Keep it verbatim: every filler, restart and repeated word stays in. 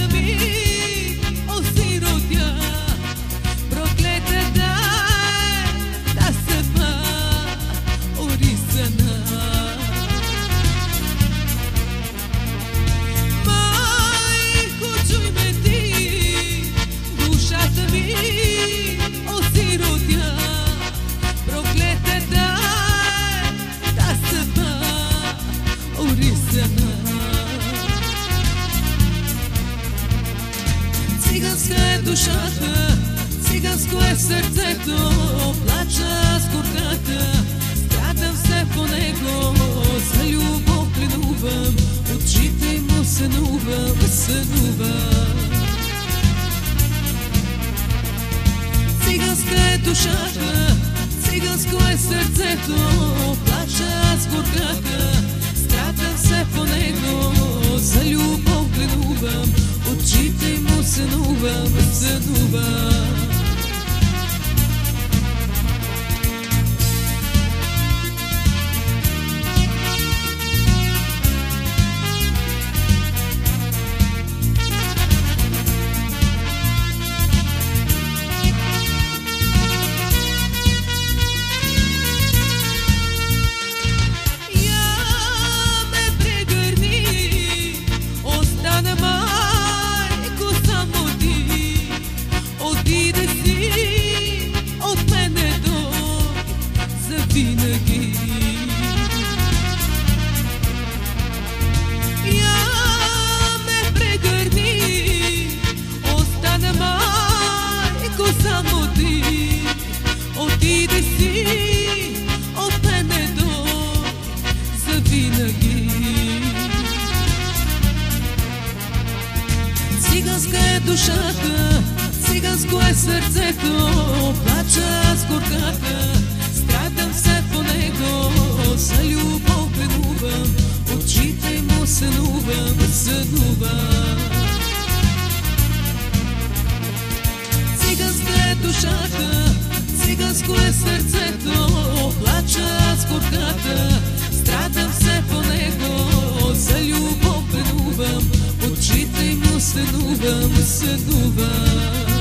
Циганска е душата, циганско е сърцето, плача с горката, страдам се по него, за любов пленувам, очите му сънувам, сънувам. Циганска е душата, циганско е сърцето, плача с горката, страдам се по него, за любов пленувам, очите му сънувам, сънувам. Винаги я ме прегърни, остана майко само ти, отиде си от мене дой за винаги. Циганска е душата, циганско е сърцето, плача с горката, страдам се по него, за любов пленувам, очите му сънувам, сънувам. Циганска е душата, циганско е сърцето, плача с горката, страдам се по него, за любов пленувам, очите му сънувам, сънувам.